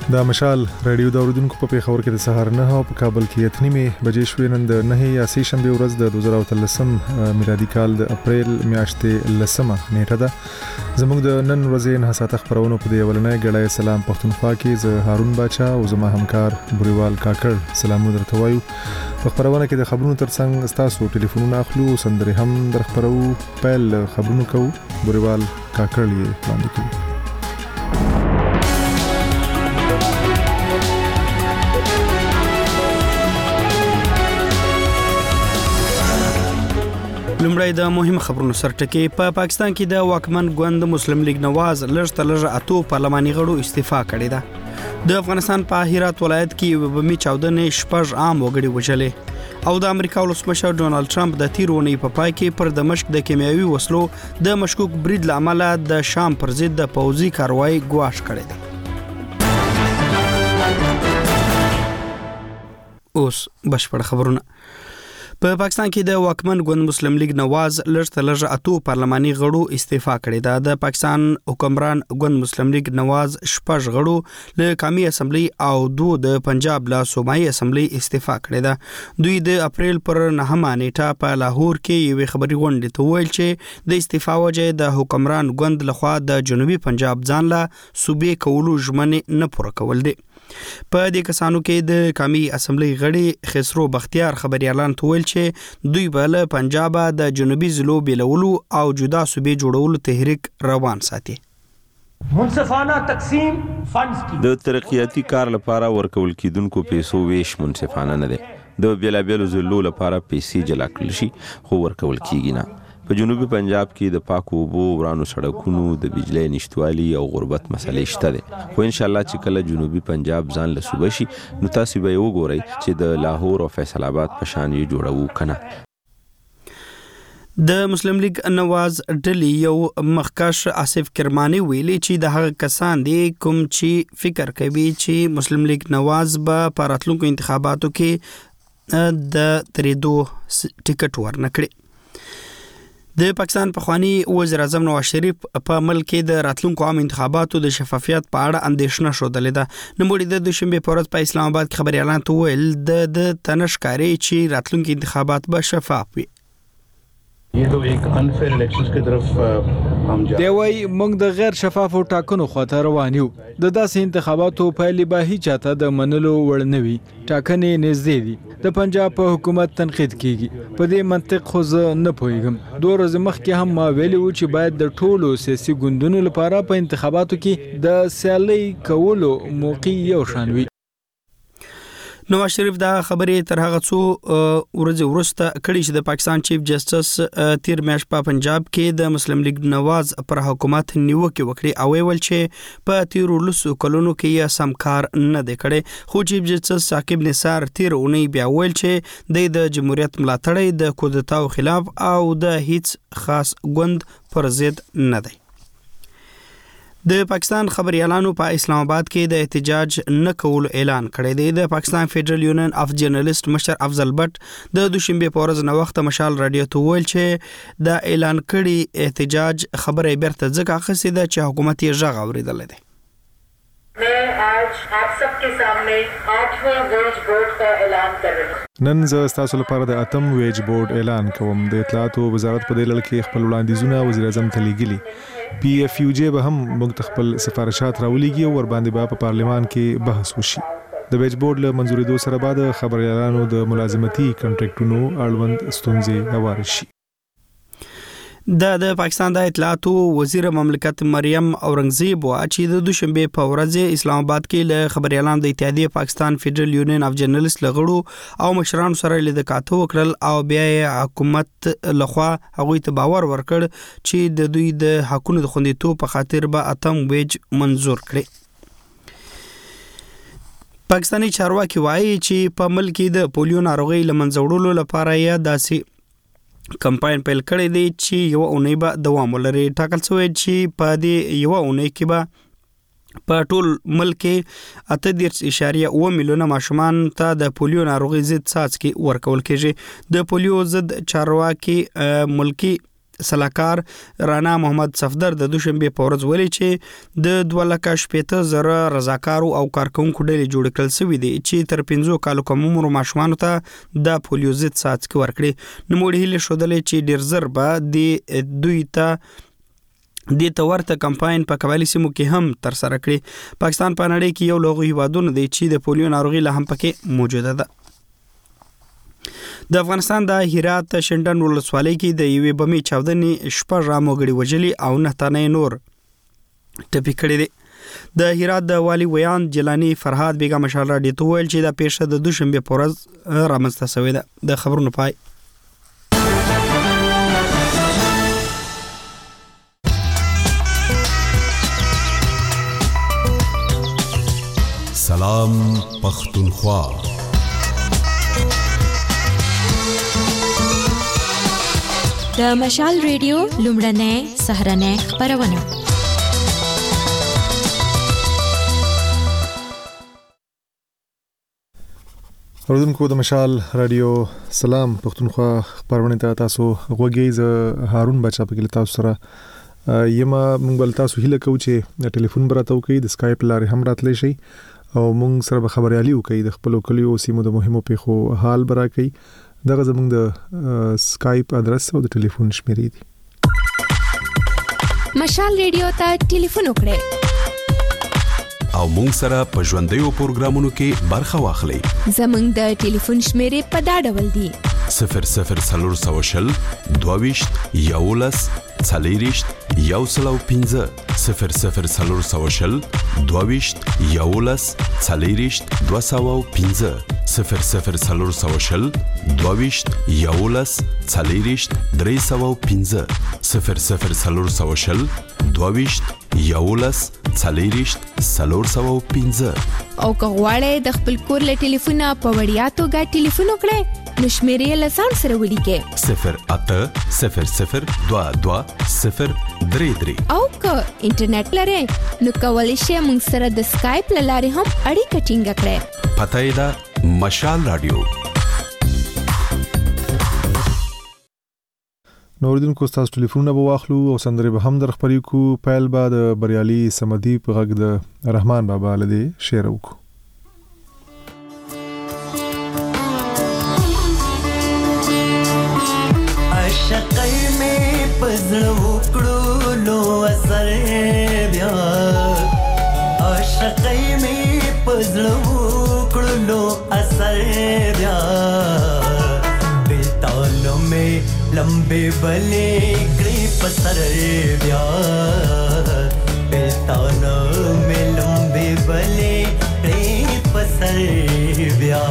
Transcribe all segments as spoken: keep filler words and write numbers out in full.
دا مشال رادیو دا اوریدونکو په پیښور کې د سهار نه او په کابل کې اتنیمه بجې شوې نن د نه یا سې شنبه ورځ د دوه زره اتلسم میلادي کال د اپریل میاشتې لسمه نیټه ده. زموږ د نن ورځې نه ساعت خبرونو په دی ولنې غړای سلام پښتونخوا کې ز هارون باچا او زما همکار بوريوال کاکړ سلام درته وایو. په خبرونه کې د خبرونو ترڅنګ تاسو ټلیفونونه اخلو سندري هم در خبرو پیل خبرونو کو بوريوال کاکړ یې وړاندې کوي. لومړی د مهم خبرونو سرټکی په پا پاکستان کې د واکمن ګوند مسلم لیگ نواز لږ تر لږه اتو پارلماني غړو استعفا کړې ده. د افغانستان په هرات ولایت کې بمي چاودنې شپږ عام وګړي وژلې او د امریکا ولسمشر ډونالد ټرمپ د تیر اونۍ په پای کې پر دمشق د کیمیاوي وسلو د مشکوک برید لامل د شام پر ضد د پوځي کاروایی ګواښ کړی ده. اوس بشپړ خبرونه. په پاکستان کې د واکمن ګوند مسلم لیگ نواز لږ تر لږه اتو پارلماني غړو استعفا کړې ده. د پاکستان حکمران ګوند مسلم لیگ نواز شپږ غړو له قومي اسمبلی او دو د پنجاب له صوبایي اسمبلی استعفا کړې ده. دوی د اپریل پر نهمه نیټه په لاهور کې یو خبري غونډه ته ویل چې د استعفا وجه د حکمران ګوند لخوا د جنوبي پنجاب ځان له صوبې کولو ژمنې نه پوره کول دي. په دې کسانو کې د قومي اسمبلی غړي خسرو بختیار خبري اعلان تویل چې دوی به له پنجاب د جنوبي ضلعو بیلولو او جدا صوبې جوړولو تحریک روان ساتي. منصفانه تقسیم فندز کی د ترقیاتی کار لپاره ورکول کیدونکو پیسو ویش منصفانه نه دی. د بیلابیلو ضلعو لپاره پیسې جلا کړل شي خو ورکول کیږي نه. په جنوبي پنجاب کې د پاکو اوبو ورانو سړکونو د بجلی نشټوالي او غربت مسلې شته دي خو ان شاء الله چې کله جنوبي پنجاب ځان له صوبه شي نو تاسو به وګورئ چې د لاهور او فیصل آباد په شان یې جوړوو کنه. د مسلم لیگ نواز ډلی یو مخکش آصف کرمانی ویلي چې د هغه کسان دي کوم چې فکر کوي چې مسلم لیگ نواز به په راتلونکو انتخاباتو کې د تریدو ټیکټ ورنکړي. د پاکستان پخوانی وزیر اعظم نواز شریف په ملک کې د راتلونکو عام انتخاباتو د شفافیت په اړه اندېښنه شودلې ده. نوموړي د دوشنبه په ورځ په اسلام آباد کې خبري اعلان ویل د د تنشکاري چې راتلونکو انتخابات به شفاف وي. یہ تو ایک انفیر الیکشنز کی طرف هم جا دی وای موږ د غیر شفافو ټاکنو خاطر روان یو. د داسې انتخاباتو پایلې به هیڅ چاته د منلو وړ نه وي. ټاکنې نږدې دي. د پنجاب په حکومت تنقید کیږي. په دې منطق خو زه نه پوهیږم. دوه ورځې مخکې هم ما ویلي و چې باید د ټولو سیاسي ګوندونو لپاره په انتخاباتو کې د سیالۍ کولو موقع یو شان وي. نواز شریف دا خبرې تر هغه څو ورځې وروسته کړي چې د پاکستان چیف جسټس تیر میاشت په پنجاب کې د مسلم لیگ نواز پر حکومت نیوکه وکړي او ویل چې په تیر لسو کلونو کې یې سم کار نه دی کړی. خو چیف جسټس ثاقب نثار تیر اونۍ بیا ویل چې د جمهوریت ملاتړی د کودتاو خلاف او د هیڅ خاص ګوند پر ضد نه دی. د پاکستان خبري اعلانو په اسلام آباد کې د احتجاج نه کولو اعلان کړی دی. د پاکستان فدرال یونین اف جرنالست مشر افضل بٹ د دوشنبه په ورځ نو وخت مشال رادیو ته ویل چې د اعلان کړي احتجاج خبره بیرته ځکه اخیستې ده چې حکومت یې غږ اوریدل دی. मैं आज आप सबके सामने आठवें वेज बोर्ड का ऐलान कर रही हूँ. نن زه تاسو لپاره د اتم ویج بورډ اعلان کوم. د اطلاعات او وزارت په دې لړ کې خپل وړاندیزونه وزیر اعظم ته لیږلي. پی اف یو جی به هم موږ خپل سفارشات راولېږي او ور باندې به په پارلمان کې بحث وشي. د ویج بورډ له منځورېدو سره بعد خبر اعلانو د ملازمتي کنټراکټونو اړوند ستونزې هوار شي. د د پاکستان د اطلاعات وزیر مملکت مریم اورنګزیب وا چې د دوشنبه په ورځ اسلام آباد کې له خبر اعلان د اتحادیه پاکستان فدرال یونین اف جرنالست لغړو او مشرانو سره لید کاته وکړل او بیا حکومت لخوا هغه ته باور ورکړ چې د دوی د حقونو د خوندیتوب په خاطر به اتم ویج منزور کړي. پاکستاني چارواکي وایي چې په ملک کې د پولیو ناروغي لمنځوړلو لپاره یا داسې کمپاین پیل کړی دی چې یو اونۍ به دوام ولري. ټاکل شوی چې په دې یو اونۍ کې به په ټول ملک کې اته دېرش اعشاریه اوه میلیونه ماشومان ته د پولیو ناروغي ضد څاڅکي ورکول کېږي. د پولیو ضد چارواکي ملکی سلاکار رانا محمد صفدر د دوشنبه په ورځ ویلي چې د دوه لکه شپېته زره رضاکارو او کارکونکو ډلې جوړ کړل شوې دي چې تر پنځو کالو کم عمر ماشومانو ته د پولیو ضد څاڅکي ورکړي. نوموړي هیله شودلې چې ډیر زر به د دوی ته د تورته کمپاین په قبایلی سیمو کې هم تر سره کړي. پاکستان په نړۍ کې یو لوی هیوادونه دی چې د پولیو ناروغي له هم پکې موجوده ده. د افغانستان د هرات شندن ولسوالۍ کې د یوې بمي چاودنې شپږ راموګړي وجلي او نه تنه نور ټپي کړي دي. د هرات د والی ویان جلانی فرهاد بیگا مشال را ډیټو ویل چې د پیښه د دوشنبه په ورځ رامنځته شوې ده. د خبرونو پای. سلام پختونخوا. د مشال ریډیو لومړنۍ سهرنۍ خبرونه. اوردونکو د مشال رادیو سلام پختونخوا خبرونه ته تاسو غوږی ز هارون بچا په کې تاسو سره یما موږ بل تاسو هیله کوو چې د ټلیفون براتو کې د اسکایپ لارې هم راتلی شي او موږ سره به خبريالي وکړي د خپل کلیو سیمو د مهمو پیښو حال برا کوي. دغه زموږ د اسکایپ ادرس او د ټلیفون شمیرې دي. مشال ریډیو ته ټلیفون وکړئ او موږ سره په ژوندیو پروګرامونو کې برخه واخلئ. زموږ د ټلیفون شمیرې په دا ډول دي: صفر صفر څلور سوه شل دوه ویشت یولس څلېرویشت یو سل او پنځه صفر صفر څلور سوه شل دوه ویشت یولس څلېرویشت دوه سوه او پنځه صفر صفر څلور سوه شل دوه ویشت یولس څلېرویشت درې سوه او پنځه صفر صفر څلور سوه شل دوه ویشت یولس څلېرویشت څلور سوه او پنځه. او که غواړئ د خپل کور له ټلیفونه په وړیا توګه ټلیفون وکړئ نو شمیرې له ځان سره ولیکئ: صفر اته صفر صفر دوه دوه صفر درې درې. او که انټرنیټ لرئ نو کولی شئ موږ سره د اسکایپ له لارې هم اړیکه ټینګه کړئ. پته یې ده مشال رادیو. نوردونکو تاسو ټلیفونونه به واخلو او سندرې به هم در خبرې کو. پیل به د بریالي سمدي په غږ د رحمان بابا لدی شعر وکړو. عشقای می پزړه وکړو نو اثر بیا عشقای می پزړه وکړو نو اثر بیا بیتانو می لمبه بلې کړې پسر بیا بیتانو می لمبه بلې کړې پسر بیا.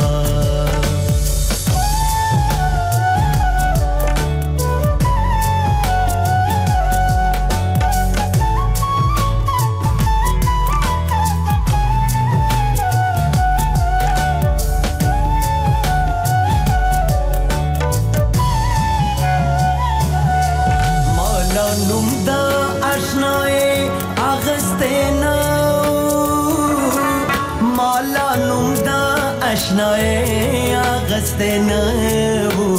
آشنای آغسته نبو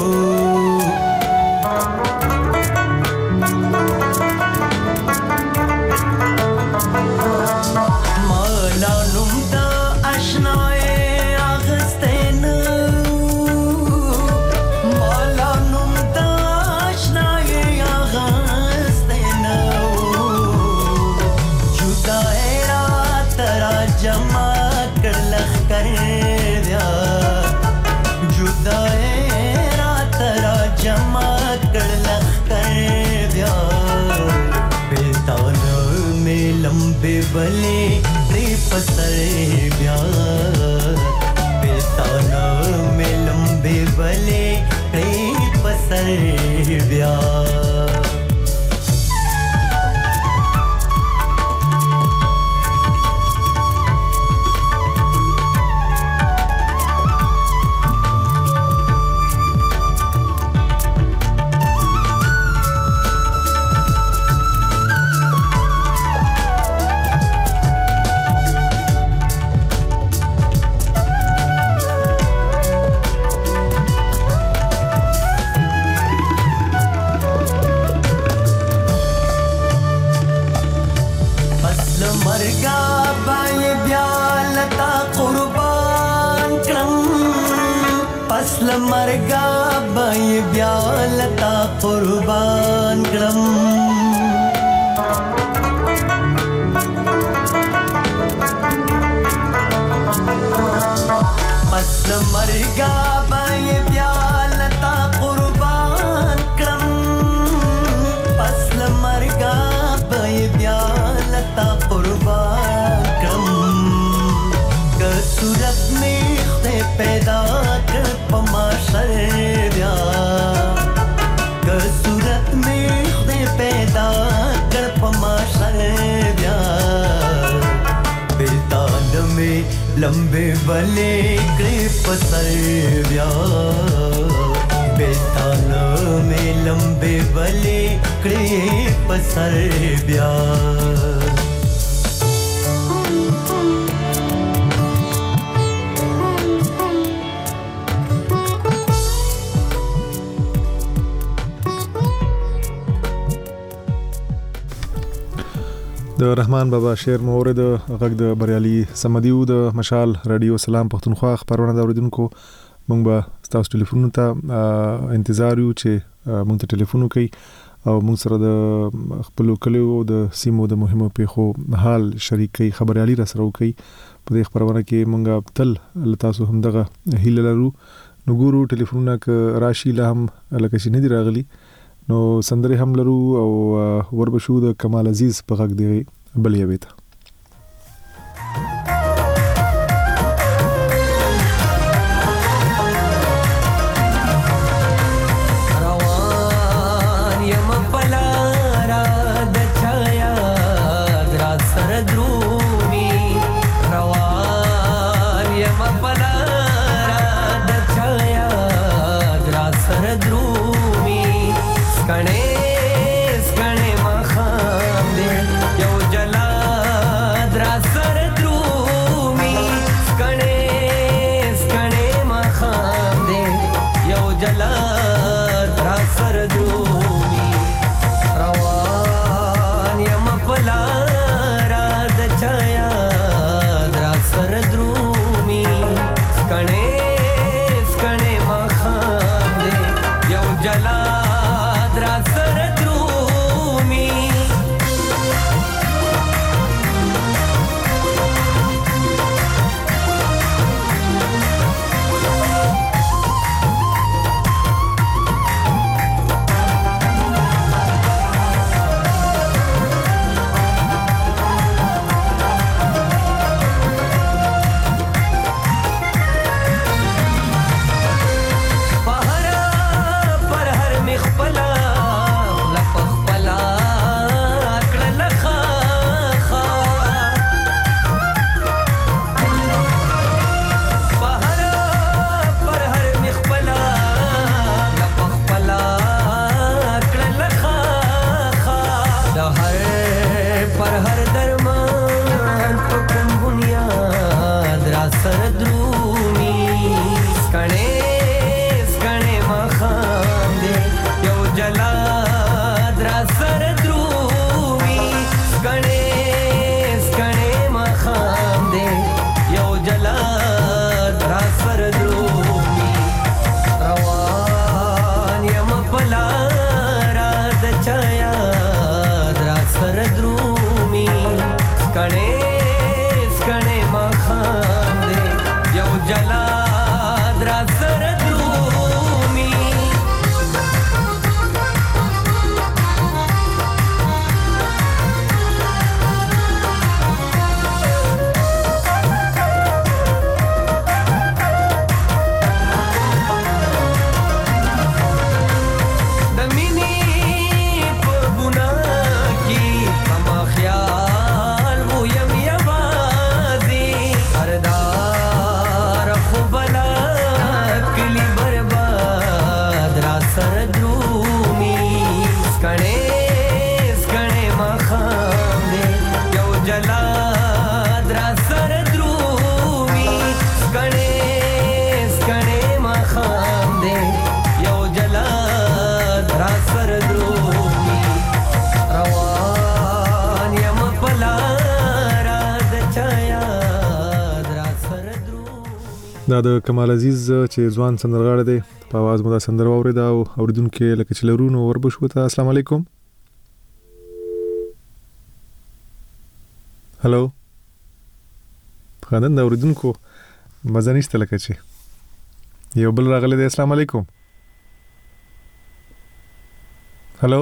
مالا نم دا آشنای آغسته نبو مالا نم دا آشنای آغسته نبو جدا ایرا ترا جمع کر لخ کر बले रे पसर ब्या बेताना में लंबे बले रे पसर ब्या. پس لمرګا به بیا لتا قربان کړم پس لمرګا به بیا لتا قربان کړم پس لمرګا به بیا لتا قربان کړم که صورت می پیدا کر پماشر بیا که صورت می پیدا کر پماشر بیا بیتان میں لمبے بلے کڑے پسر بیا بیتان میں لمبے بلے کڑے پسر بیا د رحمان بابا شعر مورد غږ د بریالي سمدیو د مشال رادیو سلام پښتونخوا خبرونه د اوریدونکو مونږ به تاسو ټلیفون ته انتظار یو چې مونږ ته ټلیفون وکړي او مونږ سره د خپل کلیو د سیمو د مهمو پیښو حال شریک کړي خبريالي را سره وکړي په دې خبرونه کې مونږ تل تاسو هم دغه هیله لرو نو ګورو ټلیفونونه ک راشي له هم لکه چې نه دی راغلي نو سندري هم لرو او وربشو د کمال عزیز په غږ دی بلې ویته Skane, skane ma kham de, yo jala دا د کمال عزیز چې ځوان سندرغاړی دی په आवाज مو دا سندره واورېده او اوریدونکو لکه چې لرونو وربشو ته السلام علیکم. هلو خاندان دا اوریدونکو مزه نشته لکه چې یو بل راغلی دی. السلام علیکم. هلو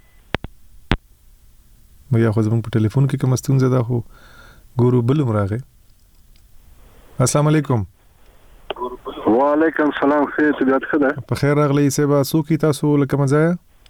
مګیا خو زموږ په ټلیفون کې کوم ستونزه ده خو ګورو بل هم راغی. السلام علیکم. وعلیکم السلام. خیر طبیعت ښه ده؟ په خیر راغلی سبا څوک تاسو لکه مزه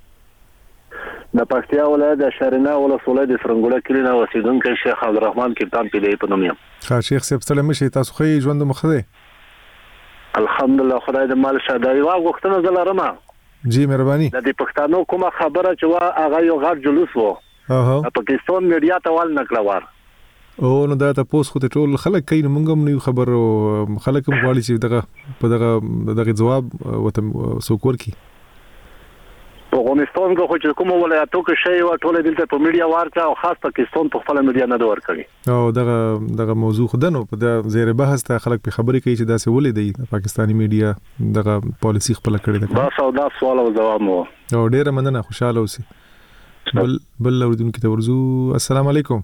د پکتیا ولایت د شرینا ولسوالۍ د سرنګوله کلی نه اوسیدونکی شیخ عبدالرحمن کپتان پیډای په نوم یم. ښه شیخ صاحب ستړی مشئ، تاسو خو ژوند مخ دی؟ الحمدلله خدای دې مال شه. دا یوه غوښتنه زه لرم. جی مهرباني. د دې پښتنو کومه خبره چې وه هغه یو غټ جلوس و د پاکستان میډیا ته ول نکړه وار او نو دا تاسو خو ته ټول خلک کوي، موږ هم نه خبر خلک هم غواړي چې دغه په دغه دغه جواب وته څوک ورکړي. په افغانستان کې خو چې کوم ولایتو کې شی و ټول دلته په میډیا ورکړه او خاص پاکستان په خپل میډیا نه ورکړي او دغه دغه موضوع خو دنو په د زیر بحث ته خلک په خبرې کوي چې دا څه ولې دی پاکستانی میډیا دغه پالیسی خپل کړی ده. بس او دا سوال او جواب مو او ډیره مننه، خوشاله اوسئ. بل بل اوریدونکو ته ورزو. السلام علیکم.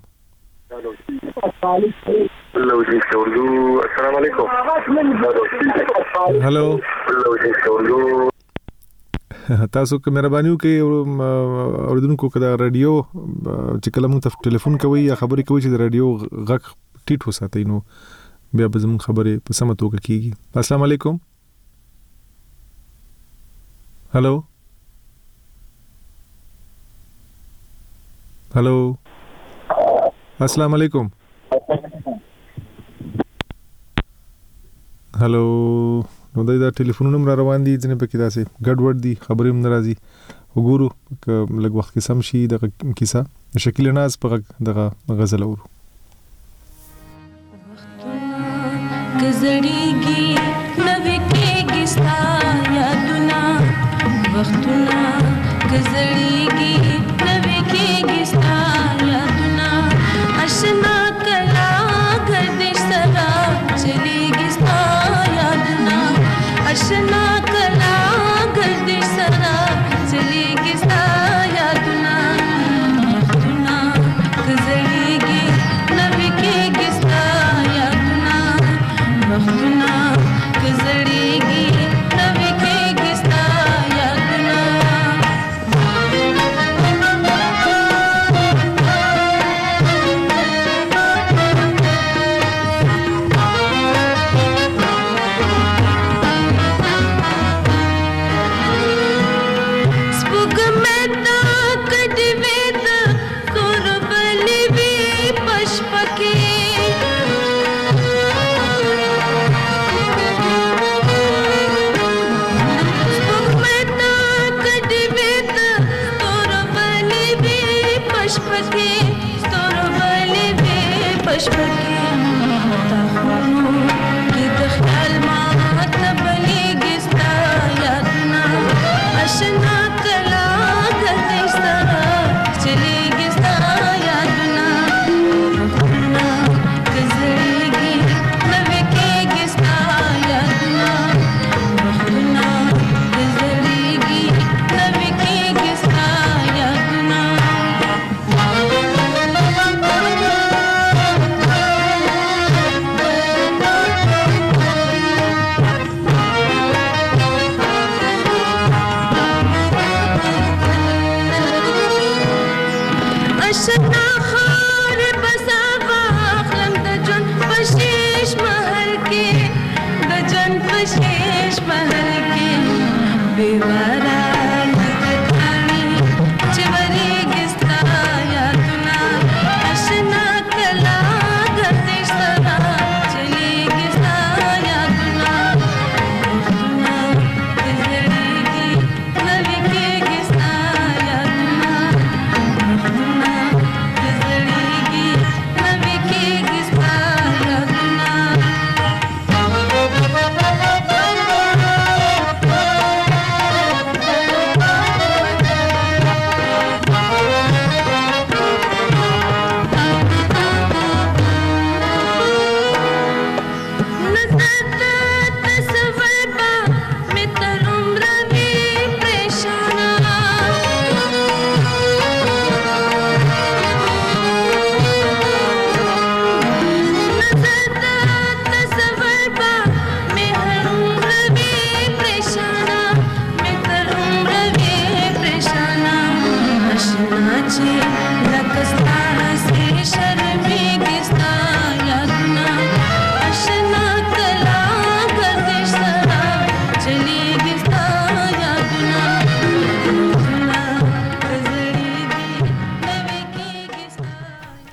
السلام علیکم. هلو تاسو که مهرباني وکړئ اوریدونکو که د رادیو چې کله موږ ته ټلیفون کوي یا خبرې کوي چې د رادیو غږ ټیټ وساتئ نو بیا به زموږ خبرې په سمه توګه کیږي. السلام علیکم. هلو هلو السلام علیکم. هلو نو دا ټلیفونونه را روان دي، ځنه پکې داسې ګډ وډ دي، خبرې هم ناراضي. وګورو که لږ وخت کې سم شي دغه کیسه شکیل ناز په دغه غزل اورو. گزړیږي نوې کېږي ستا یادونه، وختونه گزړیږي نوې کېږي ستا یادونه، آشنا کلا گردش سره چلیږي ستا یادونه، آشنا کلا گردش سره چلیږي ستا یادونه، وختونه گزړیږي نوې کېږي ستا یادونه، وختونه گزړیږي نوې کېږي ستا یادونه.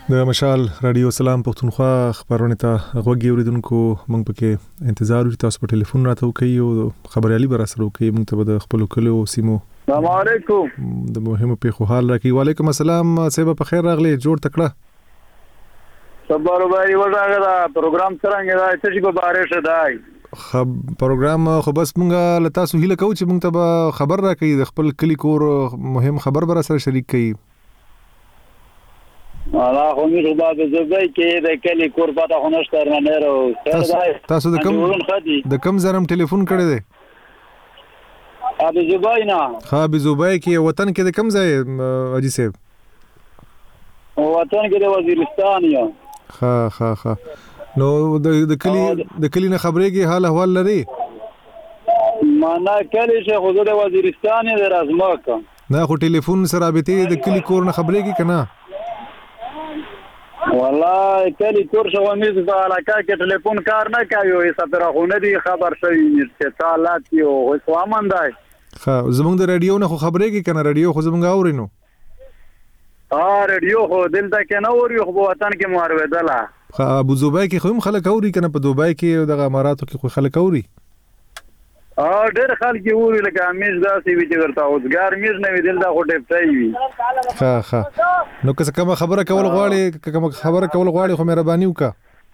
د مشال رادیو سلام پښتونخوا خبرونه ته غوږی اوریدونکو موږ پکې انتظار وکړو تاسو په ټلیفون راته وکړئ او خبريالي بر سره وکړئ موږ ته د خپل کلو سیمو السلام علیکم د مهمه په حال راکې وعلیکم السلام سیبه په خیر راغلی جوړ تکړه صبر وای وځه دا پروګرام څنګه دا چې په بارش دای خب پروګرام خو بس مونږه لتا سو هیله کوو چې مونږ ته خبر راکې د خپل کلی کور مهم خبر بر سره شریک کړي الله خو موږ دا د زبې کې د کلی کور پتا خو نشته نه راو تاسو د کم د کم زرم ټلیفون کړی دی ابي زبې نه ها ابي زبې کې وطن کې د کم ځای اجي صاحب وطن کې د وزیرستان یو ها ها ها نو د د کلی د کلی نه خبرېږي حال احوال لري معنا کلی چې خو د وزیرستان د رازماک نه خو ټلیفون سره رابطې د کلی کور نه خبرېږي کنه والله کلی کور شو میز په علاقه کې ټلیفون کار نه کوي او سفر خو نه دی خبر شوی چې حالات یو خو امن دی ها زمونږ د رادیو نه خو خبرېږي کنه رادیو خو زمونږ اورینو ها رادیو خو دلته کې نه اوري خو وطن کې مارویدله ها ابو زبای کې خو هم خلک اوري کنه په دوبای کې د اماراتو کې خو خلک اوري ا ډېر خلک اوري لکه امیز داسې وی چې ورته اوسګار میز نه وی دلته خو ټپټای وی ها ها نو که څه کوم خبره کول غواړي کوم خبره کول غواړي خو مهرباني وکړه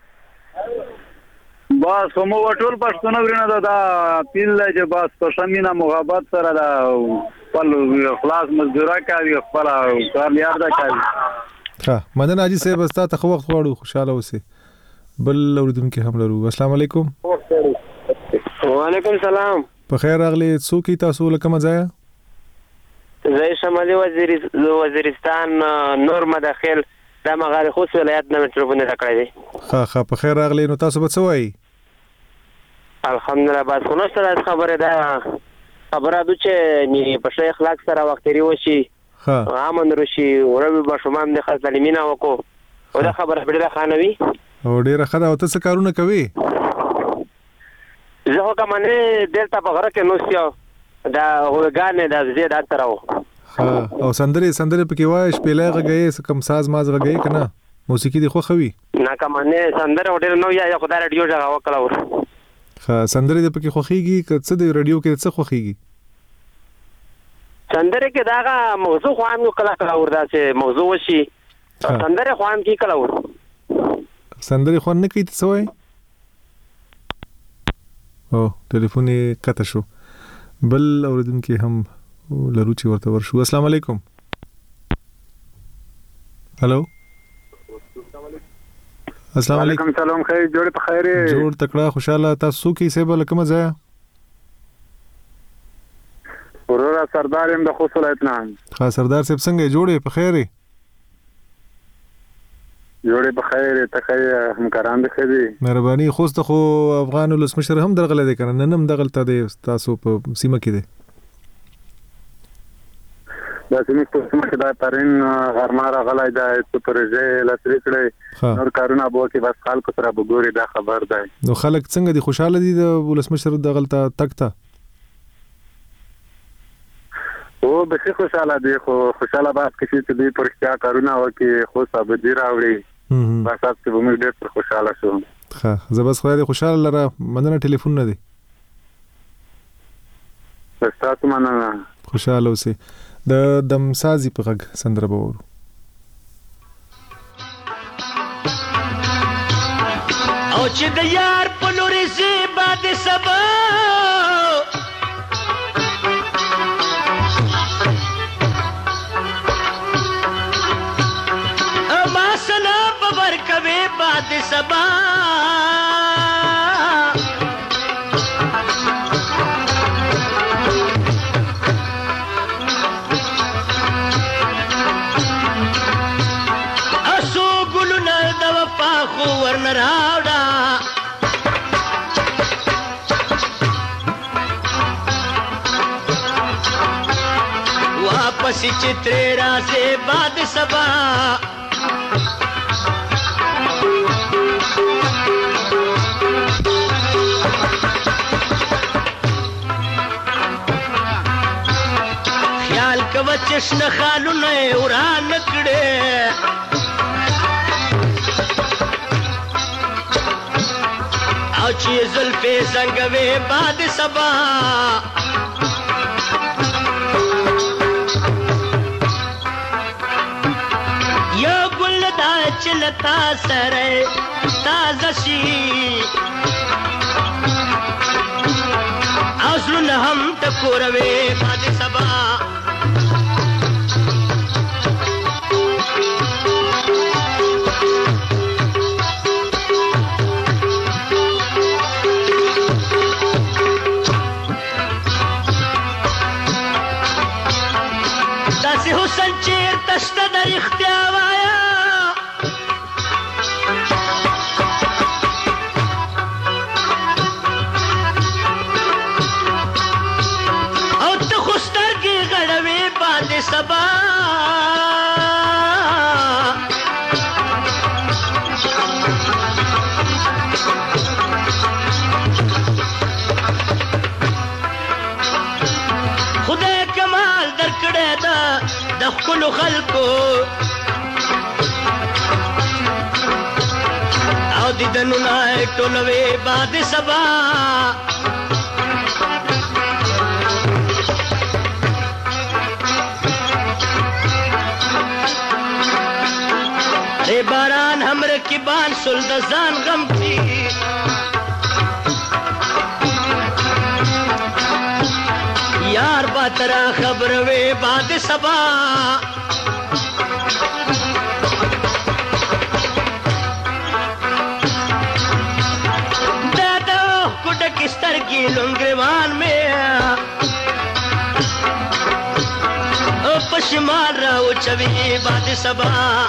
بس مو ټول پښتون ورنه دا پیل چې بس په شمینه محبت سره دا خپل خلاص مزدورا کوي خپل کار یاد دا کوي ها مدن اجي صاحب استا ته وخت غواړو خوشاله اوسئ بل اوریدونکو هم لرو السلام علیکم وعلیکم سلام په خیر راغلی څوک تاسو لکه مزایا زه شمالي وزیر وزیرستان نور مداخل د مغارب خوست ولایت نه ټلیفون راکړی دی ها ها په خیر راغلی نو تاسو به څه وایي الحمدلله بس خو نشته خبره ده خبره ده چې می په شی اخلاق سره وخت لري وشي ها امن رشي ورو به شومان د خاص لیمینا وکړو او دا خبره ډیره خانوي او ډیره خدا او تاسو کارونه کوي زه کوم نه دلته په غره کې نوسیو دا وګانې دا زیات اتراو ها او سندري سندري پکې وای شپېلې غږی کم ساز ماز غږی کنه موسیقي دی خو خوي نه کوم نه سندره ډېر نو یا خدای رادیو ځای وکړو ها سندري د پکې خوخيږي که څه د رادیو کې څه خوخيږي سندره کې داغه موضوع خو هم کله کله وردا چې موضوع وشي سندره خو هم کې کله ور سندري خو نه کوي څه وای او ټلیفون یې قطع شو بل اوریدونکو هم لرو چې ورته ورشو السلام علیکم هالو السلام علیکم سلام خیر جوړ په خیر جوړ تکړه خوشاله تاسو کې سیبه لکه مزه ورور سردار هم د خوست ولایت نه ها سردار صاحب څنګه جوړې په خیر جوړې په خیر ته خیر همکاران دې خدي مهرباني خوست خو افغان ولسمشر هم درغله دي کنه نن هم دغلته دي تاسو په سیمه کې دي دا سیمه په سیمه کې دا پرین غرمار غلای دا پروژه لاسري کړي نور کارونه بو کې بس خلکو سره وګوري دا خبر ده نو خلک څنګه دي خوشاله دي د ولسمشر دغلته تکته او به خوشاله دي خو خوشاله بات کې چې دې پرختیا کارونه وکي خو صاحب دې راوړي بس تاسو به موږ ډېر خوشاله شو ها زه بس خو دې خوشاله لره مننه ټلیفون نه دي تاسو مننه خوشاله اوسئ د دمسازي په غږ سندره به ورو او چې د یار په لوري زی باد سبا اما سنا په ورکوي باد سبا ورنراوډا واپس چترے رازے باد سبا خیال کو چشن خالو نه وران کړي او چې زلفې زنګوي باد سبا یو ګل دا چلتا سره تازه شي او زړونه هم ټکوروي باد سبا داسې حسن چیرته شته د رښتیا وایه او ته خو سترګې غړوې باندې سبا خدای کمال درکړی ده د ښکلو خلکو او دیدنونه یې ټولوي باد سبا ری باران هم رکیبان سل د ځان غم کړي یار با ترا خبر وے باد سبا دادا کٹ کستر کی لنگریوان میں پشمار رہو چوی باد سبا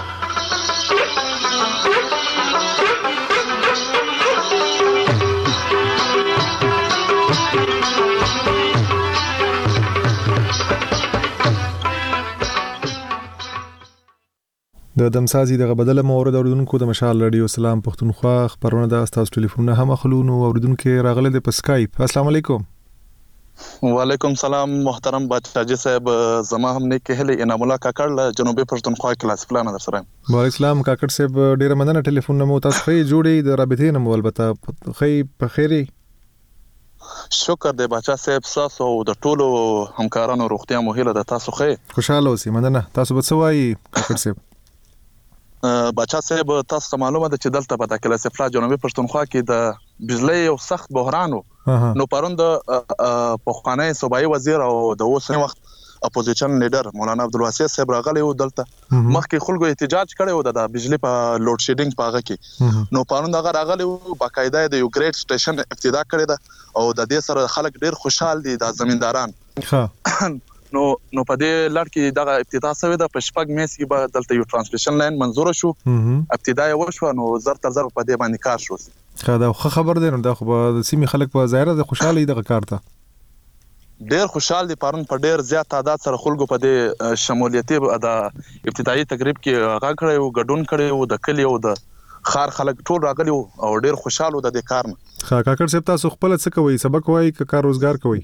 د دمسازي دغه بدله مورد اوریدونکو د مشال رادیو سلام پښتونخوا خبرونه د استاد ټلیفون هم اخلونو اوریدونکو راغله د پسکایپ السلام علیکم وعلیکم سلام محترم بادشاہجی صاحب زما هم نه کهله انعام الله کاکړ له جنوبي پښتونخوا کلاس پلان در سره وعلیکم السلام کاکړ صاحب ډیره مننه ټلیفون نمو تاسو خې جوړې د رابطې نمو البته خې په خیري شکر دی بچا صاحب تاسو د ټولو همکارانو روغتیا مو هیله د تاسو خې خوشاله اوسئ مننه تاسو به څه وایي کاکړ صاحب بچا صاحب تاسو ته معلومه ده چې دلته په داخله سفلا جنوبي پښتونخوا کې د بجلی یو سخت بحران نو پرون د پخوانی صوبایي وزیر او د اوسنی وخت اپوزیشن لیډر مولانا عبدالواسع صاحب راغلی و دلته مخکې خلکو احتجاج کړی و د بجلی په لوډ شیډینګ په هغه کې نو پرون دغه راغلی و باقاعده د یو ګریډ سټیشن ابتدا کړی ده او د دې سره خلک ډیر خوشحال دي د زمینداران نو نو په دې لړ کې دغه ابتدا شوې ده په شپږ میس کې به دلته یو ترانسمیشن لاین منظور شو ابتدا یې وشو نو زر تر زر په دې باندې کار شو خا دا خبر دی نو دا خو د سیمې خلک په ظاهر د خوشحالي دغه کار ته ډیر خوشحال دي پرون په ډیر زیات تعداد سره خلکو په دې شمولیتي د ابتدایي تقریب کې هغه کړی او ګډون کړی او د کلی او د خار خلک ټول راغلي او ډیر خوشاله د دې کار نه خا کاکړ صاحب تاسو خپل څه کوي سبق وایي که کار روزګار کوي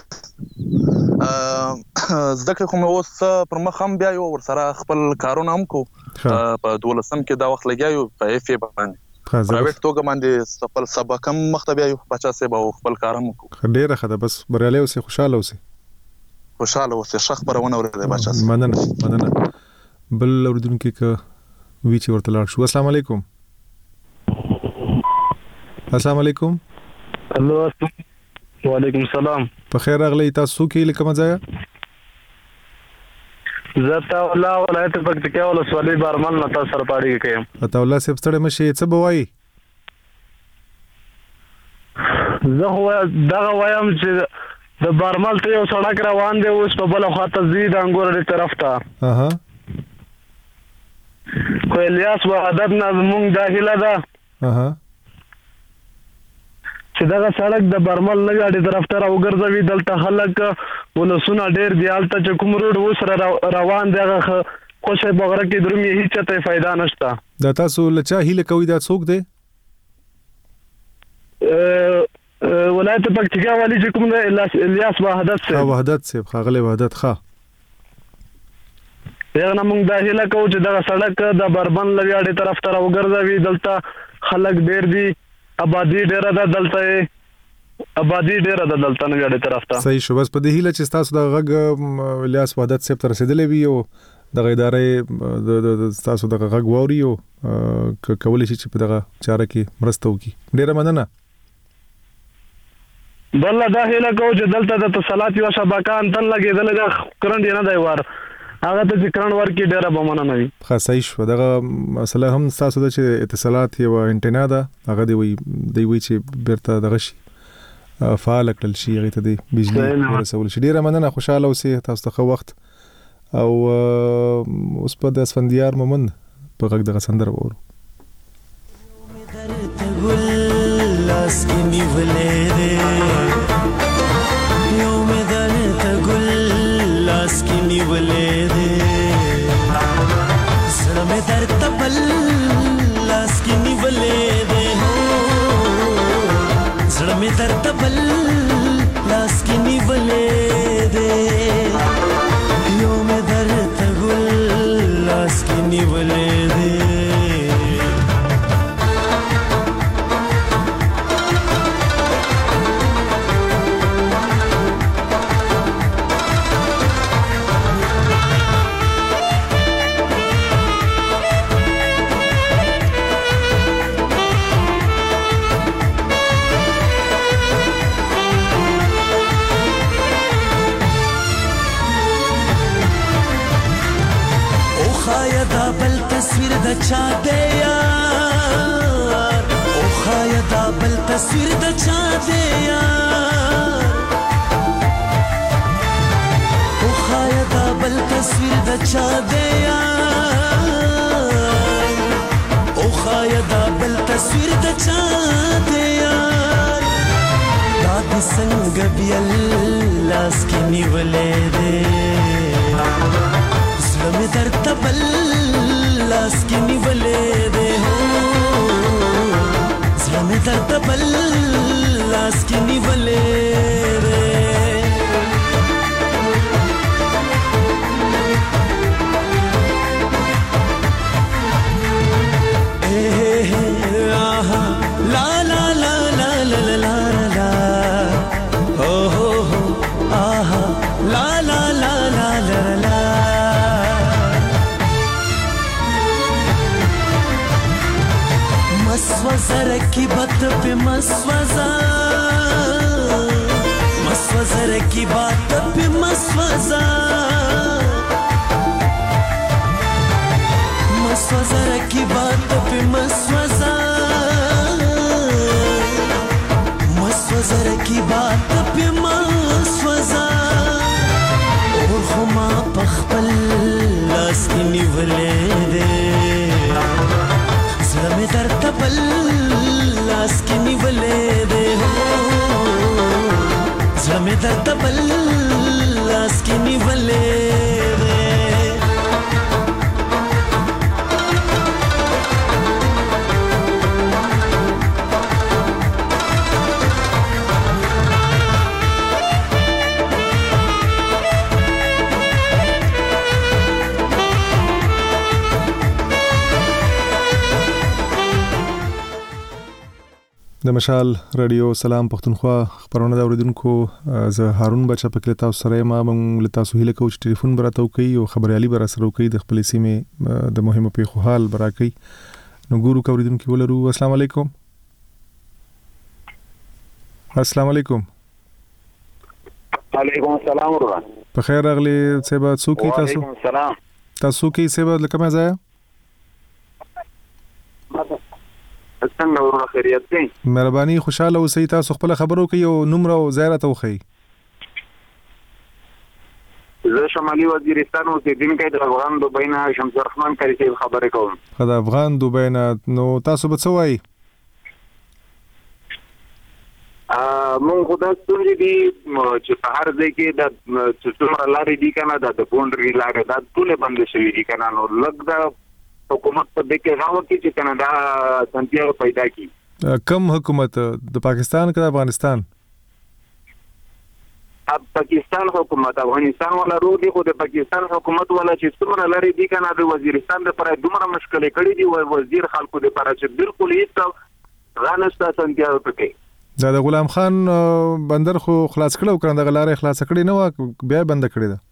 زده کړې خو مې اوس پر مخ هم بیا یو ورسره خپل کارونه هم کو په دولسم کې دا وخت لګیا یو په اف ای باندې پرایویټ توګه باندې خپل سبق هم مخته بیا یو بچا صاحب او خپل کار هم کو ډیره ښه بس بریالي اوسئ خوشاله اوسئ خوشاله اوسئ ښه خبرونه اورئ بچا صاحب مننه مننه بل اوریدونکو کې ویچ ورته لاړ شو السلام علیکم السلام علیکم الو وعلیکم السلام په خیر راغلی تاسو کې لکه مزایا زتا الله ولایت پکتیا ولسوالۍ بارمل نه تاسو سره پاړی کوم اته الله سپ ستړي مشي څه بوای زه هو دغه وایم چې د بارمل ته یو سړک روان دی اوس په بل خواته زید انګور لري طرف ته اها خو الیاس وعدت نه مونږ داخله ده اها چې دغه سړک د برمل نه غاډي طرف ته راوګرځوي دلته خلک ولسونه ډیر دی الته چې کوم روډ وسره روان دی هغه خوشې بغره کې درومي هیڅ ته فائدہ نشته دا تاسو لچا هیله کوي دا څوک دی ولایت پکتیا والی چې کوم دی الیاس وحدت څه وحدت څه خاغله وحدت ښه یغه موږ د هیله کوو چې دغه سړک د بربند لویاړي طرف ته راوګرځوي دلته خلک ډیر دي آبادی ډیره ده دلته آبادی ډیره ده دلته نه غړي طرف ته صحیح شو. بس په دې هیله چې تاسو د غږ الیاس وحدت صاحب ته رسیدلې وي او د ادارې د تاسو د غږ ووري او کولای شي چې په دغه چاره کې مرسته وکړي. ډیره مننه. بل دا هیله کو چې دلته د اتصالات یو شبکه انتن لګیدل د کرنټ نه دی وار هغه ته چې کرنټ ورکی ډیره بمنه نه وي. خاصه شو دغه مسله هم تاسو د چې اتصالات یو انټینا ده هغه دی وي دی وي چې بیرته دغه شي فعال کړل شي هغه ته د بجلی ورسول شي. ډیره مننه. خوشاله اوسئ. تاسو ته وخت او اوس په د اسفندیار مومن په غږ دغه سندره وورو. لاس کی نیولے دے یوں میں درد گل لاس کی نیولے دے زړه میں درد بل لاس کی نیولے دے زړه میں درد بل لاس کی نیولے دے یوں میں درد گل لاس کی نیولے دے تصویر د چا دی یار او خایا دا بل تصویر د چا دی یار او خایا دا بل تصویر د چا دی یار او خایا دا بل تصویر د چا دی یار دا د څنګه بیل لاس کې نیولې دی زړه مې درته بل لاس کی نیولے دے ہو زړه مې درته بل لاس کی نیولے دے اے آہا لا لا لا لا لا لا لا او ہو ہو آہا لا لا لا لا لا لا مسوزه رکیبت پہ مسوزه مسوزه رکیبت پہ مسوزه مسوزه رکیبت پہ مسوزه مسوزه رکیبت پہ مسوزه اور خما پخپل لاس کی نیولے دے زړه مې درته بل لاس کې نیولې دی زړه مې درته بل لاس کې نیولې دی د مشال رادیو سلام پښتونخوا خبرونه د اوریدونکو زه هارون بچا پکې تاسو سره ما موږ له تاسو هیله کوم چې ټلیفون براته کوي او خبريالي بر سره کوي د خپل سیمه د مهمو پیښو حال براکي نو ګورو کوریدونکو ولرو. السلام علیکم. السلام علیکم. وعلیکم السلام ورحمت. په خیر راغلی سبا څوک تاسو؟ وعلیکم السلام. تاسو کې سبا لکه ما ځای څنګه ورو خیریت دی؟ مهرباني خوشاله اوسئ. تاسو خپل خبرو کوي او نمبر او زیارت وخی. زه شمالي وزیرستان اوسیدونکی د افغان دوبۍ نه شمس الرحمن کاری صاحب خبرې کوم. خدای افغان دوبۍ نه. نو تاسو به څه وایي؟ ا مونږ خو دا ستونزې دي چې په هر ځای کې د څومره لارې دي کنه د بونډري لارې دا ټول بند شوي دي کنه نو لږ دا حکومت په دې کې راو کې چې کاناډا سنتیاغ پیدا کی. کم حکومت د پاکستان کې د افغانستان؟ اب پاکستان حکومت افغانستان ولا رو دی خو د پاکستان حکومت ولا چې څومره لري دي کنه د وزیرستان د پر دومره مشکلې کړې دي او وزیر خلکو د پر چې بالکل هیڅ غانستا سنتیا پکې دا د غلام خان بندر خو خلاص کړو کړه د غلارې خلاص کړي نه بیا بند کړی دا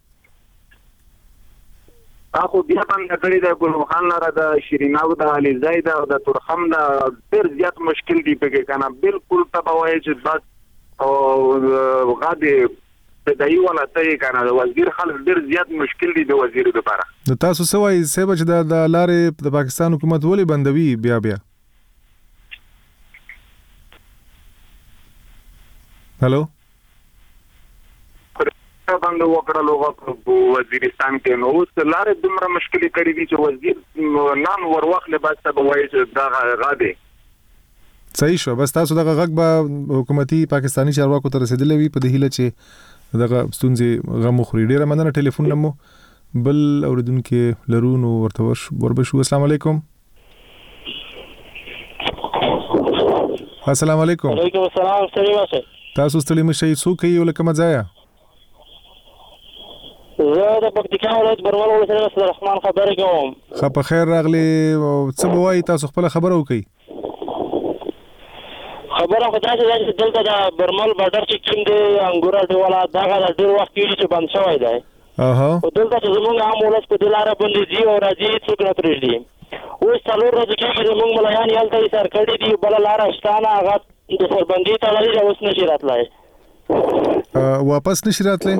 اخو بیا بند کړی دا غلام خان لاره د شیریناو د علي زید او د ترخم د ډیر زیات مشکل دی پکې کنه بالکل تبوای چې بس او غاده د دای ولا ته کنه د وزیر خلک ډیر زیات مشکل دی د وزیر لپاره د تاسو سوای سبا چې د لارې د پاکستان حکومت ولې بندوي بیا بیا هلو باندې وکړلو وزیرستان کې نو اوس لارې دومره مشکلې کړې دي چې وزیر نام ورواخله بس ته وایي چې دا غاده صحیح شو بس تاسو دغه غږ به حکومتي پاکستانی چارواکو ته رسیدلې وي په دې هیله چې دغه ستونزې غمو خوري ډیره مننه ټلیفون نمو بل اوریدونکو لرونو ورته وربشو السلام علیکم السلام علیکم وعلیکم السلام ستړي تاسو ستړي مشي څوک یو لکه مزایا زه د پکتیکا ولایت برمل ولسوالۍ څخه رحمان خبرې کوم خا په خیر راغلی څه بوای تاسو خپل خبره وکي خبره خدای چې دلته د برمل بارډر چې کوم دی انګور ډیوالا دغه ډیر وخت کې چې بند شوی دی اها او دلته چې موږ عام ولس په دلاره باندې دی او راځي څوک نه پرېږدي اوس څلور ورځې کې موږ ملایان یالته یې سر کړی دی بل لار شتانه هغه د سربندي تړلې اوس نشي راتلای واپس نشي راتلای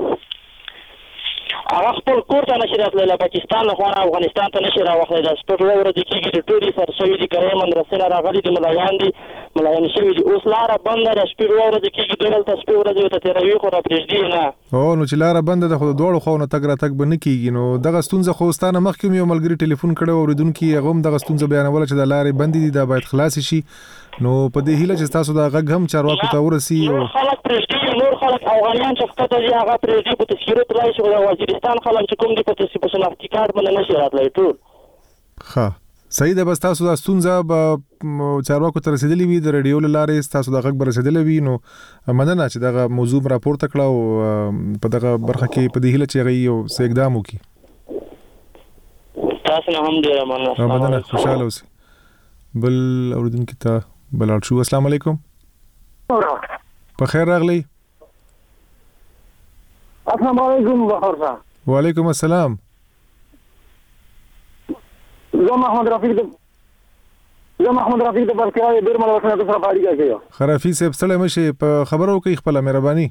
هغه خپل کور ته نشي راتلای له پاکستان له خوا افغانستان ته نشي راوخلای د سپورټ ورځ کې د ټولي سر شوی دي کرے مدرسې راغلي دي ملایان دي ملایان شوی دي اوس لار بند ده سپورټ ورځ کې دلته سپورټ ورځ ته تیروي خو را پرېږدي نه او نو چې لار بند ده خو دوړو خو نه تګ را تګ بنه کیږي نو دغه ستونزه خو ستانه مخکې یو ملګری ټلیفون کړو اوریدونکو هغه هم دغه ستونزه بیانول چې د لارې بند دي دا باید خلاص شي نو په دې هیله چې تاسو دا غږ هم چارواکو ته ورسي او خلک پرېږدي نور خلک افغانان چې ښکته دي هغه پرېږدي په تذکیرو تلای شي د وزیرستان خلک چې کوم دي په تاسو شناختي کارت باندې نشي راتلای ټول ښه صحیح ده بس تاسو دا ستونزه به چارواکو ته رسیدلې وي د رادیو له لارې تاسو دا غږ به رسیدلی وي نو مننه چې دغه موضوع راپورته کړه او په دغه برخه کې په دې هیله چې هغه یو څه اقدام وکړي تاسو نه هم ډیره مننه مننه خوشاله اوسئ بل اوریدونکو ته بلال شو السلام علیکم په خیر راغلی السلام علیکم بخیر صاحب وعلیکم السلام زه محمد رفیق د زه محمد رفیق د برکیا ډیر مله وسنه سره فاړی کوي خرافي صاحب سره مشه په خبرو کوي خپل مهرباني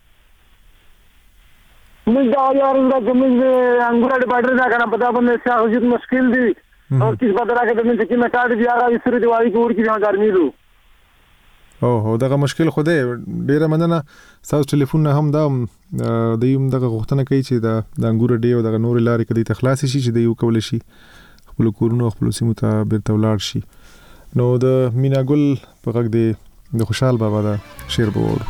موږ دا یار د موږ انګور د بارډر دا کنه پتا باندې څه مشکل دي او کیس بدره کې د من چې نه کارت بیا راځي سره دیوالي کې ورکی نه ګرمي دو او هو دغه مشکل خو دی ډیره مننه تاسو ټلیفون نه هم دا د یم دغه غوښتنه کوي چې د انګور ډی او دغه نور لارې کدي تخلاص شي چې د یو کول شي خپل کورونو خپل سیمو ته بیرته ولاړ شي نو د مینا ګل په غږ دی د خوشحال بابا دا شعر به وورو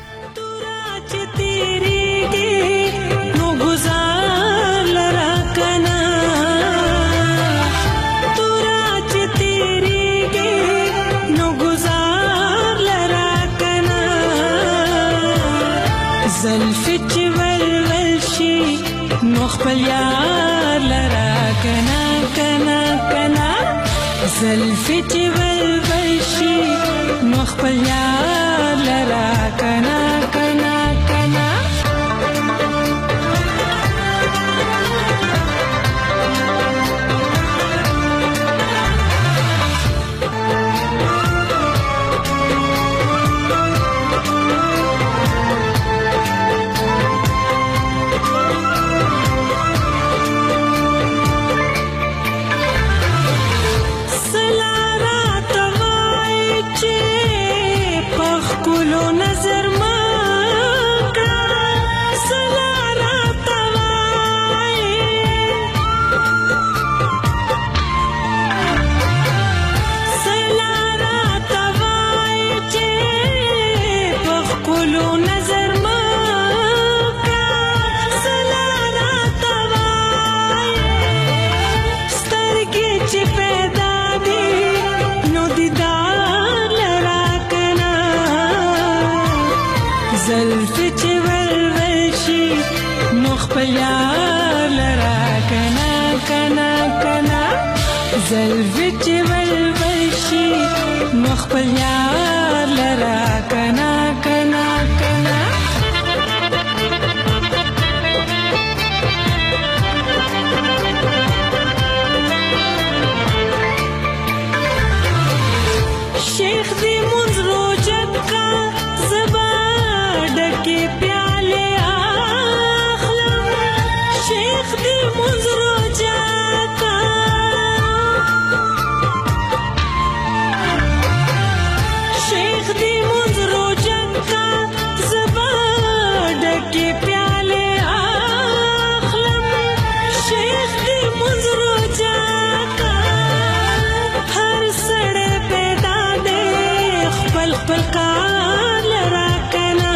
زلفی چی ولول شي نو خپل یار لرا کنا کنا کنا زلفی چی ولول شي نو خپل یار لرا کنا کنا کنا زلفی چی ولول شي نو خپل یار لرا کنا کنا کنا شیخ دی منز روجت کا زبا ڈکی پیالے آخلم شیخ دی منز روجت کا شیخ دی منز روجت کا زبا ڈکی پیالے آخلم شیخ دی منز روجت کا ہر سڑے پیدا خپل کار لرا کنا